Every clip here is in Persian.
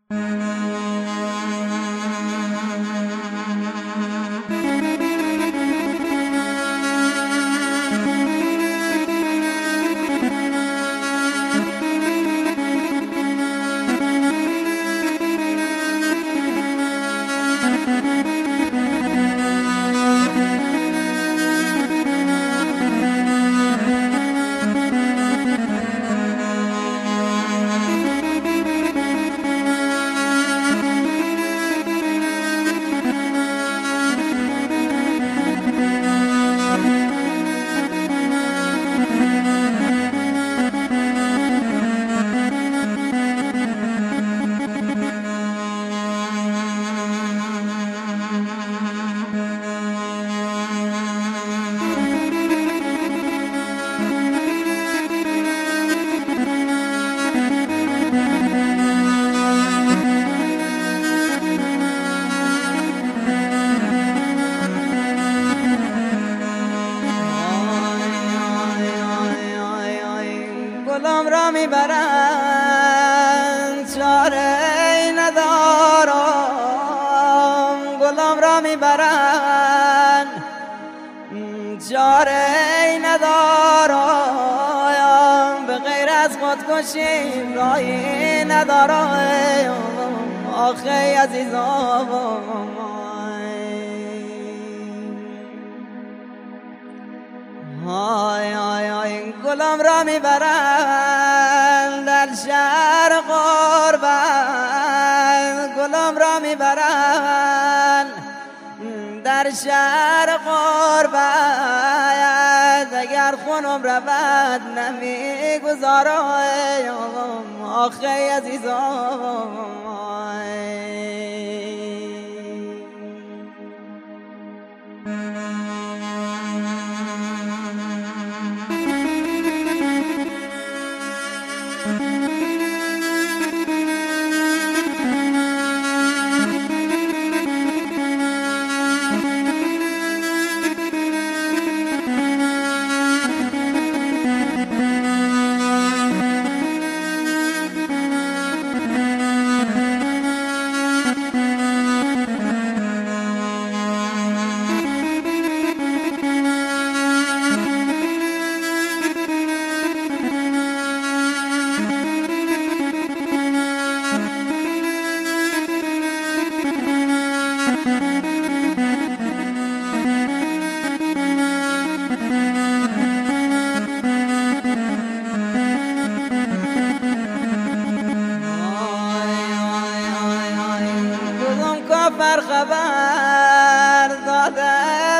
گلم را میبرند چاره ندارم، گلم را میبرند چاره ندارم، به غیر از خودکشی راهی ندارم آخی عزیزم. های های های گلم را میبرند در شهر غربت، گلم را میبرند در شهر غربت، اگر خونم رود نمیگذارم آخی عزیزم. کافر خبر داده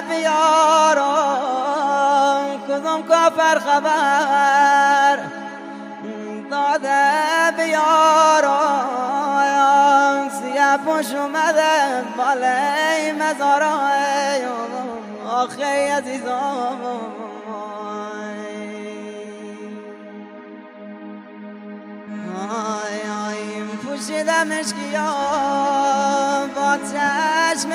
بیارم، کدوم کافر خبر داده بیارم، سیاه پوش اومده بالای مزارم آخی عزیزم. پوشیدم اشکیام با چشم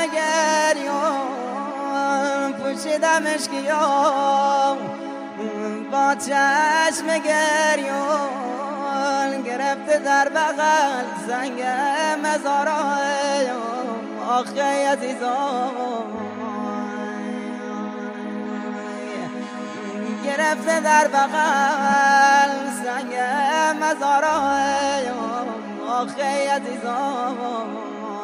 گریون، پوشیدم اشکیام با چشم گریون، گرفته در بغل زنگ مزارم آخی عزیزم. گرفته در بغل سنگ مزارم آخی عزیزم.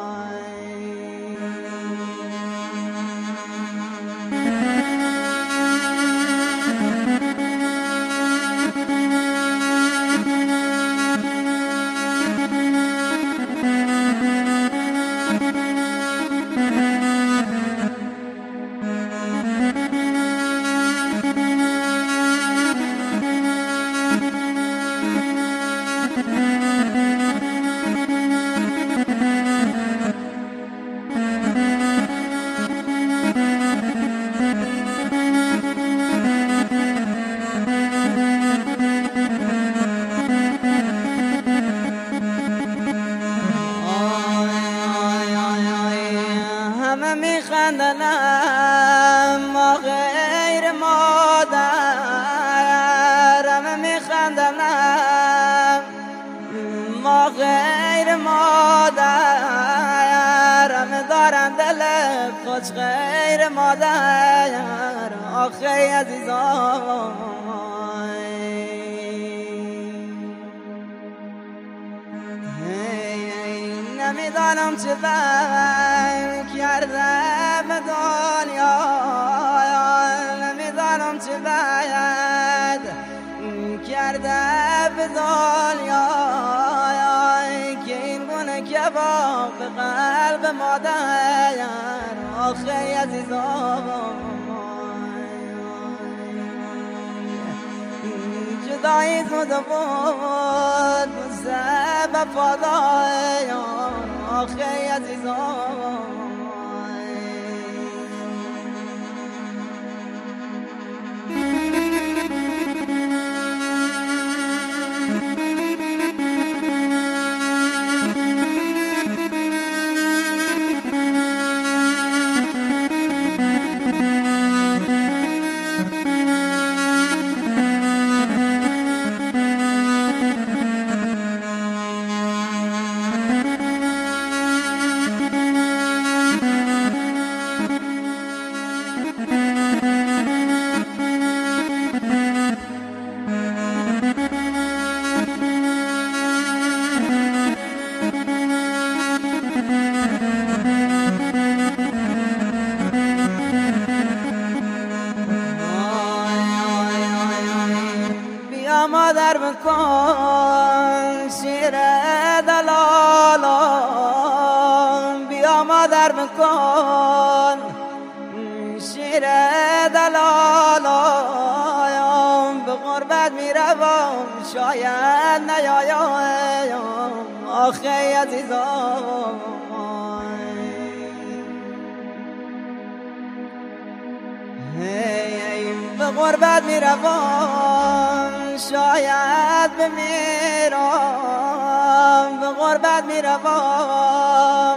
همه میخندنم ما غیر مادر، همه میخندنم ما غیر مادر، دارن دل خوش غیر مادر آخی عزیزان نمیدانم چه بر کرده به دنیا نمیدانم چه باید کرده به دنیا که این گونه کباب به قلب مادر آخی عزیزان جدایی زود بود سبب فضای آخی عزیزان مادر بکن شیر دلالم بیا مادر بکن شیر دلالم به غربت میروم شاید نیایم آخی عزیزان به غربت میروم شاید بمیرم به غربت میروم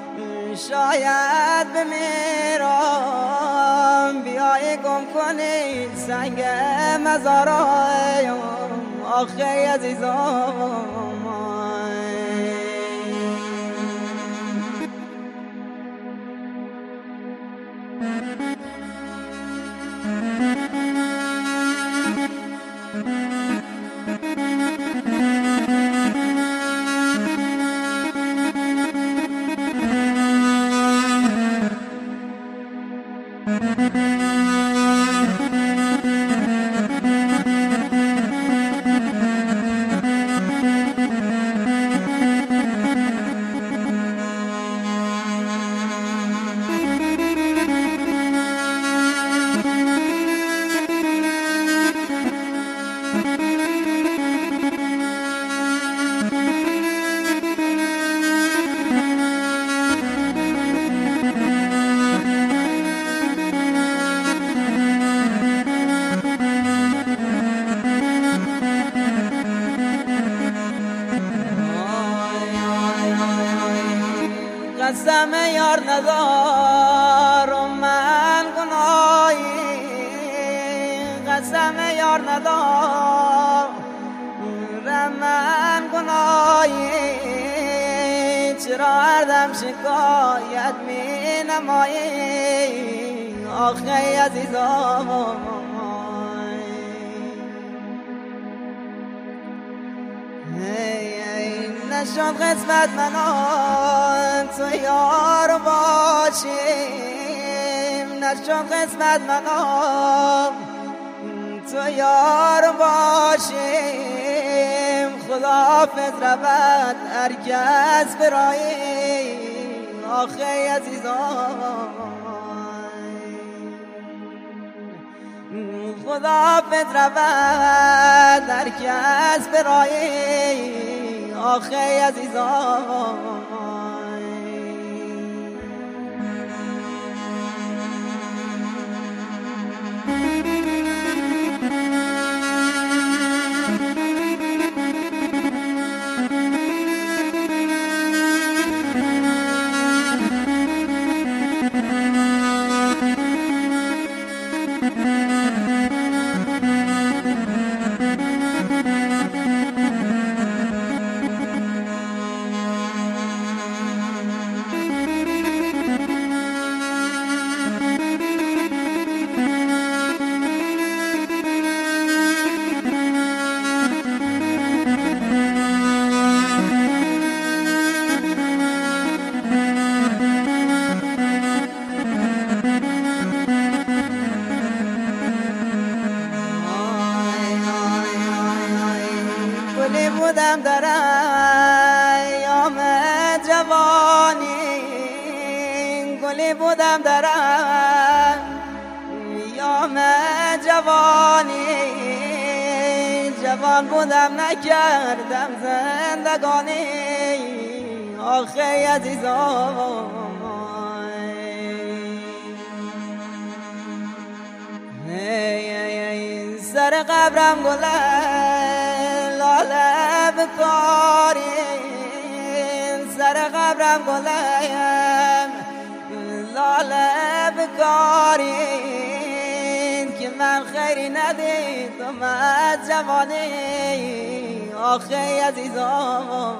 شاید بمیرم بیایی گم کنی سنگ مزارایم آخی عزیزان قسم یار ندارم من گناهی قسم یار ندارم من گناهی چرا هر دم شکایت می نمایی آخی عزیزان نشد قسمت من تو یار باشیم نشد قسمت من تو یار باشیم خداحافظ رود هر کس برایی آخی عزیزان خداحافظ رود هر کس برایی آخی عزیزان جوانی گلی بودم درم یام جوانی جوان بودم نکردم زندگانی آخی عزیزان سر قبرم گله لاله بکارین سر قبرم گله‌ام لاله بکارین که من خیری ندیدم از جوانی آخی عزیزان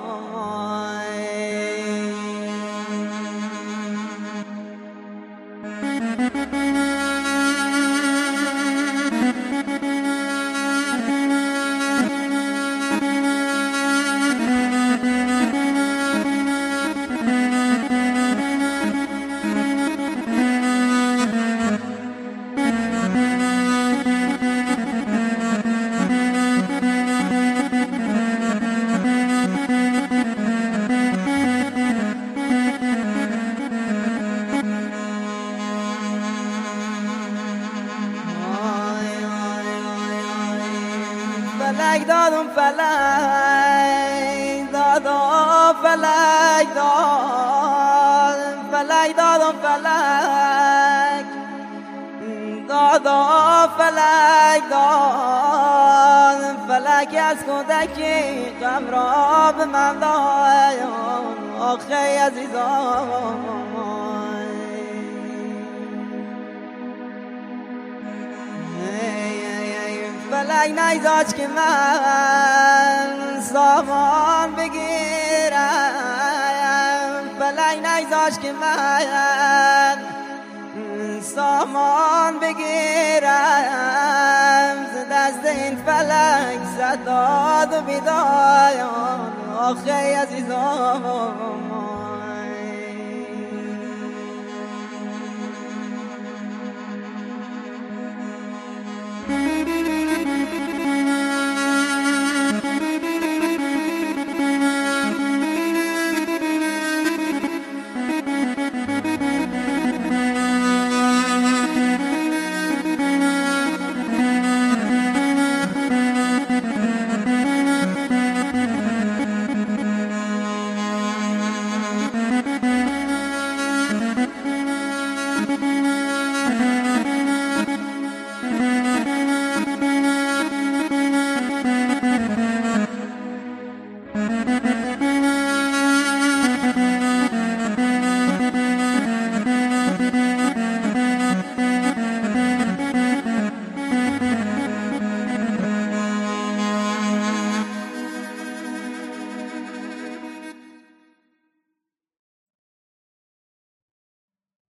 فلک دادم فلک دادم فلک دادم فلک دادم فلک دادم فلک دادم فلک از کودکی غم را به من داد آخی عزیزان فلک نیزاش که من سامان بگیرم فلک نیزاش که من سامان بگیرم ز دست این فلک زد داد و بیداد آخی عزیزان